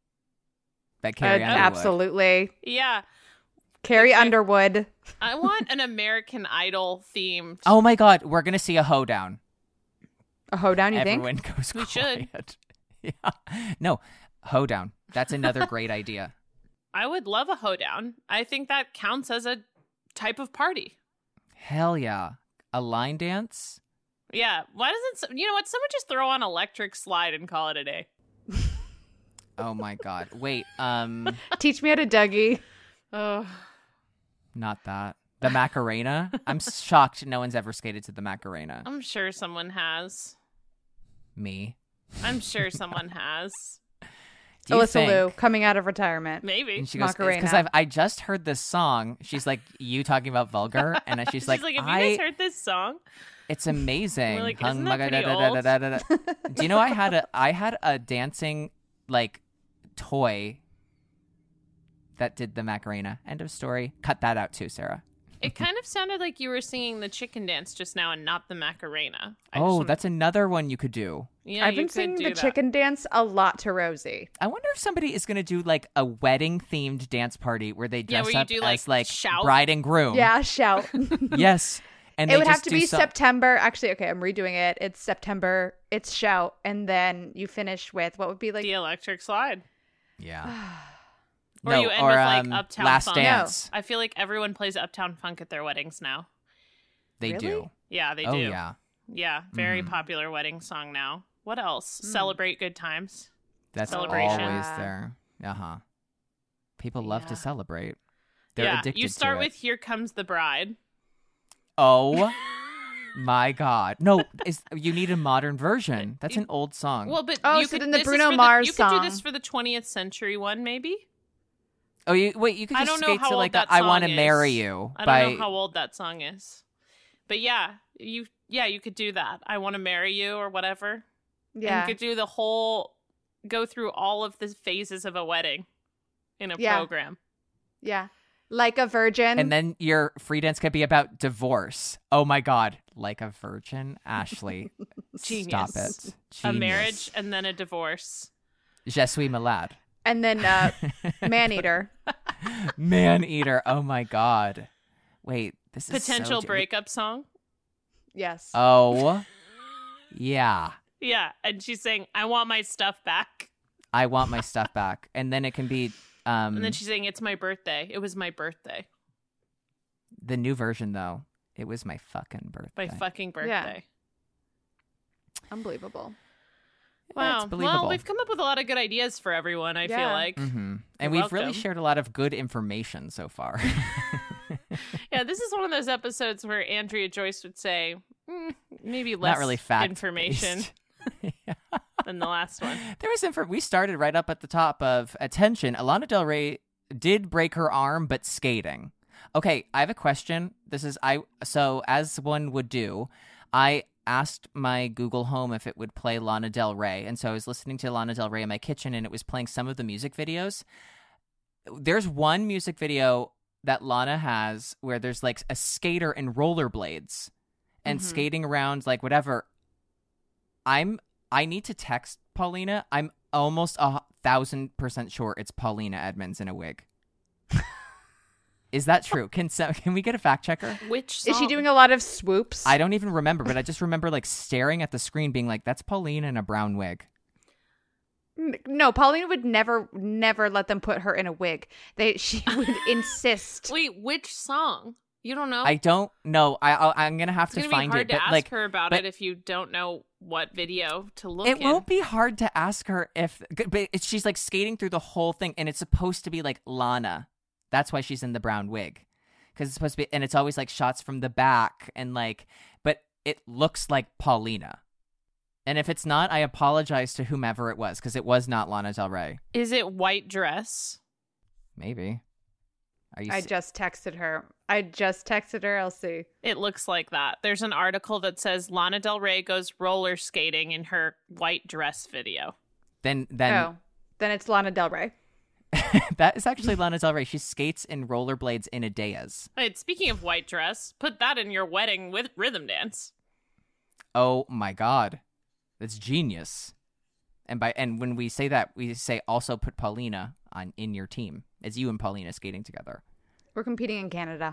By Carrie Underwood. Absolutely. Yeah, Carrie Underwood. I want an American Idol themed. Oh my God, we're gonna see a hoedown. A hoedown, you Everyone think? goes We should. quiet. Yeah. No, hoedown. That's another great idea. I would love a hoedown. I think that counts as a type of party. Hell yeah. A line dance? Yeah, why doesn't you know what? Someone just throw on Electric Slide and call it a day. Oh my God. Wait, Teach me how to Dougie. Oh, not that. The Macarena? I'm shocked no one's ever skated to the Macarena. I'm sure someone has. Me. I'm sure someone has. Do you Alyssa think? Liu coming out of retirement. Maybe. And she goes, because Macarena. I just heard this song. She's like, you talking about vulgar? And she's like, have you guys heard this song? It's amazing. We're like, Hung isn't that maga pretty da da da da da da. Do you know I had a dancing like toy that did the Macarena. End of story. Cut that out too, Sarah. It kind of sounded like you were singing the chicken dance just now and not the Macarena. Oh, that's another one you could do. yeah. I've you been could singing do the that. chicken dance a lot to Rosie. I wonder if somebody is going to do like a wedding themed dance party where they dress where you up do, as like, like shout. bride and groom. Yeah, shout. Yes. And It they would have just to do be some- September. Actually, okay, I'm redoing it. It's September. It's shout, and then you finish with what would be like The Electric Slide. Yeah. Or No, you end or, with like Uptown Last Funk. Dance. I feel like everyone plays Uptown Funk at their weddings now. They Really? do. Yeah, they Oh do. yeah. Yeah, very Mm-hmm. popular wedding song now. What else? Celebrate good times. That's Celebration. always there. Uh-huh. People love to Yeah. celebrate. They're yeah, addicted you start to it. with "Here Comes the Bride." Oh my God. No, you need a modern version. That's an old song. Well, but Oh, you so could then the this is Bruno for Mars You could do song. this for the 20th century one, maybe. oh, you could I just don't know skate how to old like that I song Want to is. Marry You I by don't know how old that song is, but yeah, you could do that. I Want to Marry You or whatever. yeah, And you could do the whole, go through all of the phases of a wedding in a Yeah. program. yeah. Like a virgin. And then your free dance could be about divorce. Oh my God. Like a virgin? Ashley. Stop Genius. it. A Genius. marriage and then a divorce. Je suis malade. And then man-eater. Man-eater. Oh my God. Wait, this is Potential so breakup song. Yes. Oh, yeah. Yeah, and she's saying, "I want my stuff back." I want my stuff back. And then it can be And then she's saying, "It's my birthday. It was my birthday. the new version, though. It was my fucking birthday. My fucking birthday." Unbelievable. Wow. That's believable. Well, we've come up with a lot of good ideas for everyone, I feel Yeah. like. Mm-hmm. You're And we've really welcome. shared a lot of good information so far. Yeah, this is one of those episodes where Andrea Joyce would say, maybe less Not really fact information than the last one. There was we started right up at the top of attention. Lana Del Rey did break her arm, but skating. Okay, I have a question. So as one would do, I asked my Google Home if it would play Lana Del Rey, and so I was listening to Lana Del Rey in my kitchen, and it was playing some of the music videos. There's one music video that Lana has where there's like a skater in rollerblades and skating around like whatever. I need to text Paulina. I'm almost 1,000% sure it's Paulina Edmonds in a wig. Is that true? Can we get a fact checker? Which song? Is she doing a lot of swoops? I don't even remember, but I just remember like staring at the screen being like, that's Paulina in a brown wig. No, Paulina would never let them put her in a wig. She would insist. Wait, which song? You don't know? I don't know. I'm going to have It's to going to be find hard it. to But ask like, her about but it if you don't know what video to look it in. won't be hard to ask her but she's like skating through the whole thing, and it's supposed to be like Lana. That's why she's in the brown wig. Because it's supposed to be, and it's always like shots from the back, and like, but it looks like Paulina. And if it's not, I apologize to whomever it was, because it was not Lana Del Rey. Is it White Dress? Maybe. Are you? I just texted her. I'll see. It looks like that. There's an article that says Lana Del Rey goes roller skating in her white dress video. Then Then it's Lana Del Rey. that is actually Lana Del Rey. She skates in rollerblades in Adeas. Wait, speaking of white dress, put that in your wedding with rhythm dance. Oh my God, that's genius. And when we say that, we say also put Paulina in your team. It's you and Paulina skating together. We're competing in Canada.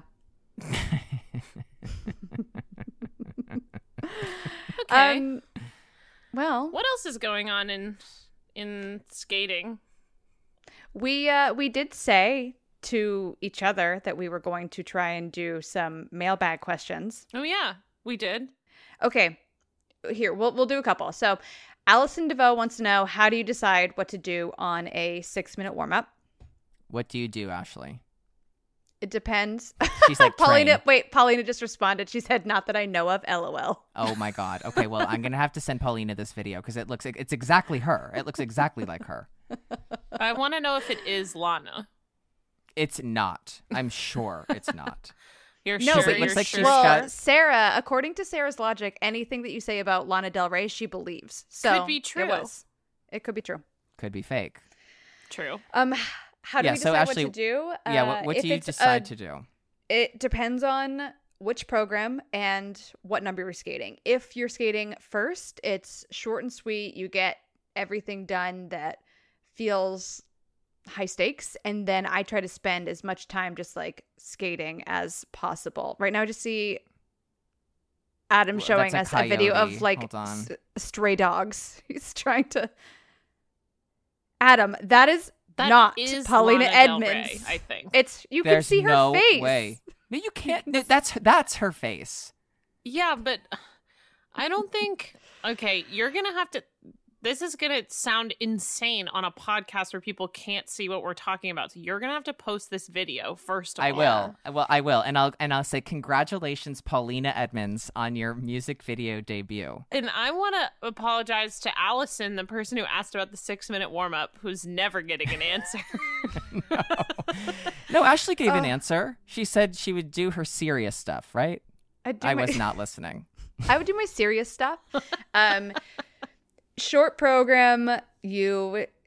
Okay. Well, What else is going on in skating? we did say to each other that we were going to try and do some mailbag questions. Oh yeah, we did. Okay, here we'll do a couple. So, Allison DeVoe wants to know, how do you decide what to do on a 6-minute warm up? What do you do, Ashley? It depends. She's like, Paulina. train. Wait, Paulina just responded. She said, "Not that I know of." LOL. Oh my God. Okay, well, I'm gonna have to send Paulina this video because it's exactly her. It looks exactly like her. I want to know if it is Lana. It's not. I'm sure it's not. You're No, sure? but it looks You're like sure? she's Well, got- Sarah, according to Sarah's logic, anything that you say about Lana Del Rey, she believes. So Could be true. It could be true. Could be fake. True. How do Yeah, we so decide Ashley- what to do? Yeah. What if do you it's decide to do? It depends on which program and what number you're skating. If you're skating first, it's short and sweet. You get everything done that feels high stakes, and then I try to spend as much time just like skating as possible. Right now I just see Adam Well, showing that's us a a video coyote. of like Hold on. stray dogs. He's trying to Adam, that is That not is Paulina Lana Del Edmonds. Rey, I think. It's you can There's see her no face. way. No, you can't. No, that's her face. Yeah, but I don't think. Okay, you're gonna have to. This is gonna sound insane on a podcast where people can't see what we're talking about. So you're gonna have to post this video first of I all. will. Well, I will, and I'll say congratulations, Paulina Edmonds, on your music video debut. And I want to apologize to Allison, the person who asked about the 6-minute warm up, who's never getting an answer. No, Ashley gave an answer. She said she would do her serious stuff, right? I was not listening. I would do my serious stuff. Short program, you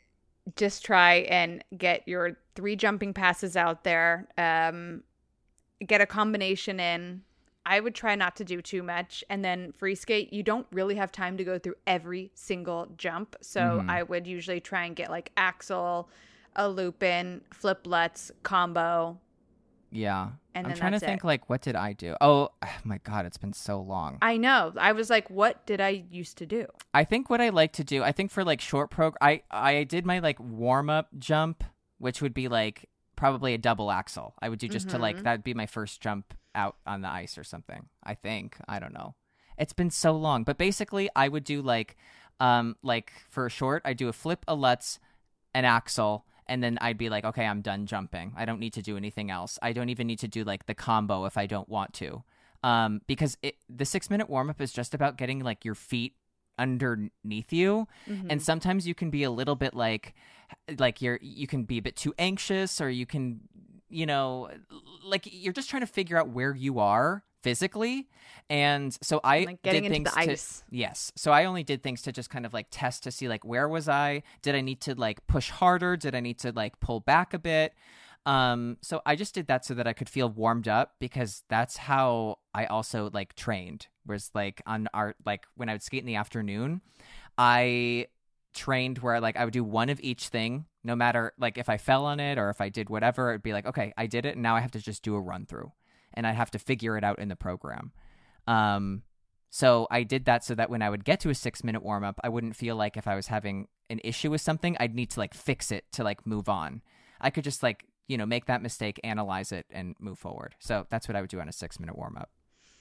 just try and get your 3 jumping passes out there. Get a combination in. I would try not to do too much. And then free skate, you don't really have time to go through every single jump. So I would usually try and get like axel, a loop in, flip lutz, combo. Yeah. And I'm then trying to that's think it. like, what did I do? Oh my God, it's been so long. I know. I was like, what did I used to do? I think what I like to do, I think for like short I did my like warm up jump, which would be like probably a double axel. I would do just to like, that'd be my first jump out on the ice or something. I think. I don't know. It's been so long. But basically I would do like for a short, I do a flip, a lutz, an axel, and then I'd be like, okay, I'm done jumping. I don't need to do anything else. I don't even need to do like the combo if I don't want to. Because the 6-minute warm up is just about getting like your feet underneath you. And sometimes you can be a little bit like you can be a bit too anxious, or you can, like you're just trying to figure out where you are physically. And so I like getting did into things the ice. Yes. So I only did things to just kind of like test to see like, where was I? Did I need to like push harder? Did I need to like pull back a bit? So I just did that so that I could feel warmed up, because that's how I also like trained. Whereas like on our, like when I would skate in the afternoon, I trained where like I would do one of each thing, no matter like if I fell on it or if I did whatever. It'd be like, okay, I did it, and now I have to just do a run through, and I'd have to figure it out in the program. So I did that so that when I would get to a 6-minute warm up, I wouldn't feel like if I was having an issue with something, I'd need to like fix it to like move on. I could just like, make that mistake, analyze it, and move forward. So that's what I would do on a 6-minute warm up.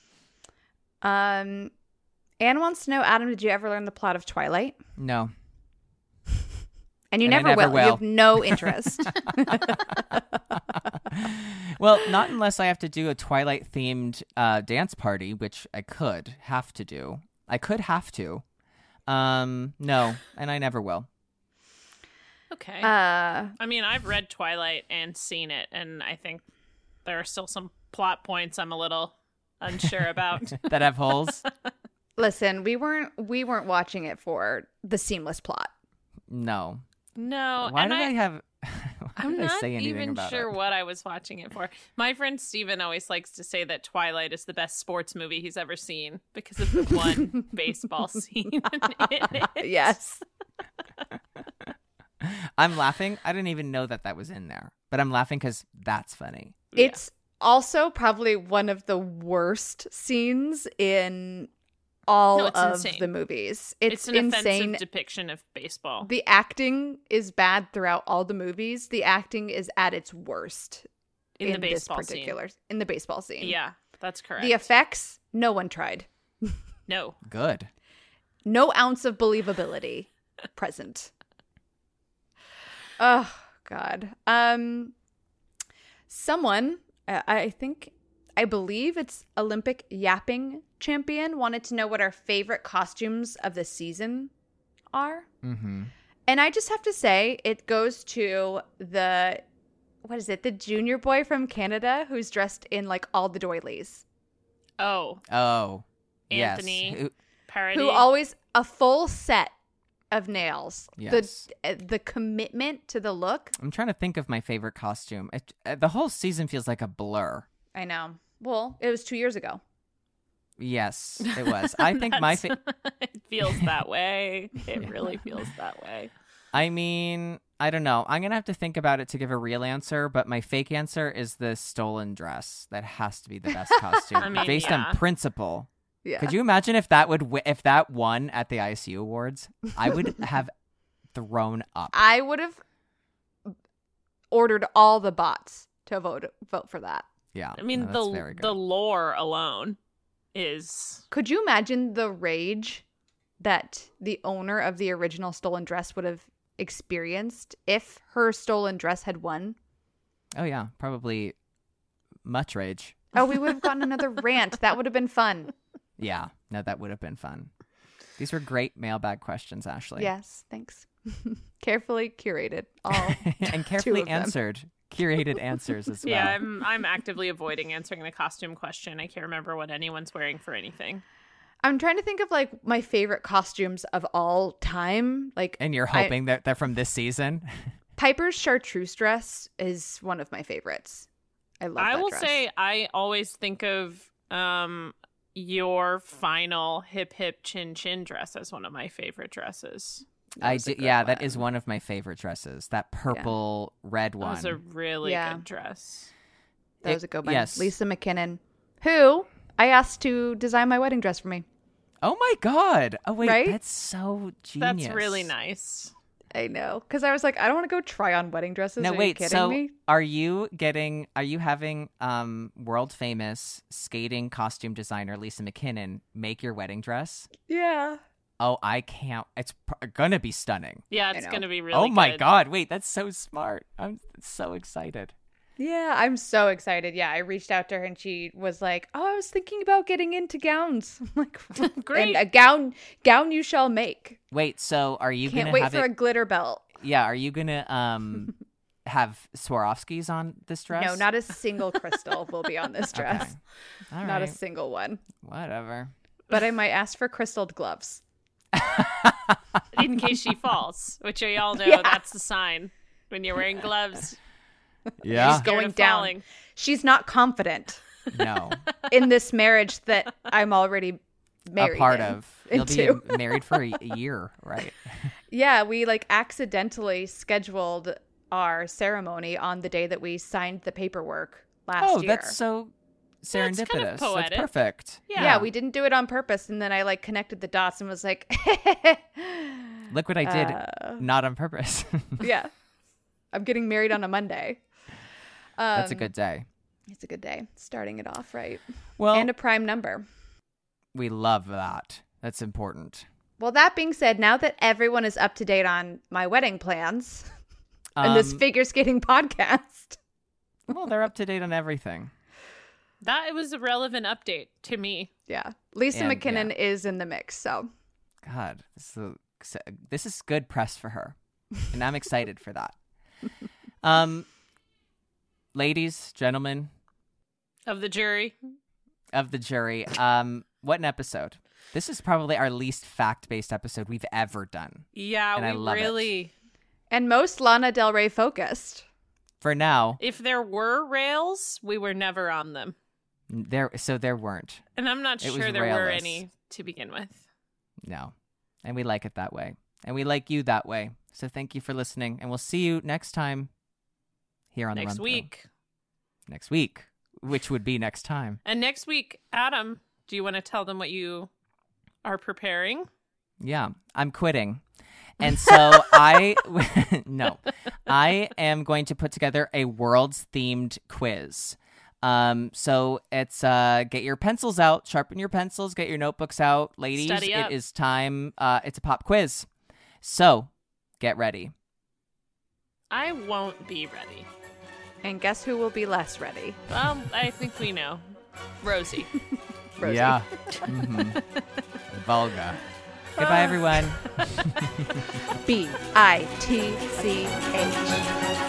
Anne wants to know, Adam, did you ever learn the plot of Twilight? No. And you And I never, never will. You have no interest. Well, not unless I have to do a Twilight-themed dance party, which I could have to do. No, and I never will. Okay. Uh, I mean, I've read Twilight and seen it, and I think there are still some plot points I'm a little unsure about. That have holes? listen, we weren't watching it for the seamless plot. No. No. Why and did I have... I'm did I not say anything even about sure it? what I was watching it for. My friend Steven always likes to say that Twilight is the best sports movie he's ever seen because of the one baseball scene in it. Yes. I'm laughing. I didn't even know that was in there. But I'm laughing because that's funny. It's also probably one of the worst scenes in all of insane. the movies. It's an insane. offensive depiction of baseball. The acting is bad throughout all the movies. The acting is at its worst in the this baseball particular in the baseball scene. Yeah, that's correct. The effects, no one tried. No. Good. No ounce of believability present. Oh God. Someone, I believe it's Olympic yapping champion, wanted to know what our favorite costumes of the season are. Mm-hmm. And I just have to say, it goes to the junior boy from Canada who's dressed in like all the doilies. Oh. Anthony. Yes. Parody. Who always a full set of nails. Yes. The commitment to the look. I'm trying to think of my favorite costume. The whole season feels like a blur. I know. Well, it was 2 years ago. Yes, it was. I think my it feels that way. It really feels that way. I mean, I don't know. I'm going to have to think about it to give a real answer, but my fake answer is the stolen dress. That has to be the best costume. I mean, based yeah. on principle. Yeah. Could you imagine if that if that won at the ICU Awards? I would have thrown up. I would have ordered all the bots to vote for that. Yeah. I mean, no, that's very good. the lore alone is... Could you imagine the rage that the owner of the original stolen dress would have experienced if her stolen dress had won? Oh, yeah. Probably much rage. Oh, we would have gotten another rant. That would have been fun. Yeah. No, that would have been fun. These were great mailbag questions, Ashley. Yes, thanks. Carefully curated. All And two carefully of them. answered. Curated answers as well. Yeah, I'm actively avoiding answering the costume question. I can't remember what anyone's wearing for anything. I'm trying to think of like my favorite costumes of all time. Like, And you're hoping that they're from this season? Piper's chartreuse dress is one of my favorites. I love that I will dress. say I always think of your final hip hip chin chin dress as one of my favorite dresses. That was a good That one. is one of my favorite dresses. That purple red That one. was a really Yeah. good dress. That was a good one. yes. Lisa McKinnon, who I asked to design my wedding dress for me. Oh my God. Oh wait, Right? that's so genius. That's really nice. I know, because I was like, I don't want to go try on wedding dresses. No, Are you wait. kidding So, me? are you having world famous skating costume designer Lisa McKinnon make your wedding dress? Yeah. Oh, I can't. It's gonna be stunning. Yeah, it's know. going to be really Oh my good. God! Wait, that's so smart. I'm so excited. Yeah, I'm so excited. Yeah, I reached out to her and she was like, "Oh, I was thinking about getting into gowns." I'm like, Great. And a gown you shall make. Wait, so are you Can't gonna wait have for it? a glitter belt. Yeah, are you gonna have Swarovskis on this dress? No, not a single crystal will be on this dress. Okay. All Not a right. single one. Whatever. But I might ask for crystalled gloves. In case she falls, which we all know Yeah. that's the sign when you're wearing gloves. Yeah. Scared Going of down. falling. She's not confident No. in this marriage that I'm already married A part in- of. You'll into. be married for a year, right? Yeah, we like accidentally scheduled our ceremony on the day that we signed the paperwork last Oh, year. that's so serendipitous. That's kind of poetic. That's perfect. Yeah, we didn't do it on purpose, and then I like connected the dots and was like, Look what I did, not on purpose. yeah, I'm getting married on a Monday. That's a good day. It's a good day, starting it off right, Well, and a prime number. we love that. That's important. Well, that being said, now that everyone is up to date on my wedding plans and this figure skating podcast, Well, they're up to date on everything. That was a relevant update to me. yeah, Lisa And, McKinnon is in the mix. So God, this is good press for her, and I'm excited for that. Ladies, gentlemen Of the jury. of the jury, what an episode! This is probably our least fact-based episode we've ever done. Yeah, And I we love it. really. and most Lana Del Rey focused. For now, If there were rails, we were never on them. there weren't. And I'm not It was sure there were railless. any to begin with. No. And we like it that way. And we like you that way. So thank you for listening. And we'll see you next time here on the Next Run-Through. week. Next week, which would be next time. And next week, Adam, do you want to tell them what you are preparing? Yeah, I'm quitting. And so I am going to put together a world's themed quiz. So it's get your pencils out, sharpen your pencils, get your notebooks out. Ladies, Study up. it is time. It's a pop quiz. So get ready. I won't be ready. And guess who will be less ready? Well, I think we know. Rosie. Rosie. Yeah. Volga. Goodbye, everyone. BITCH.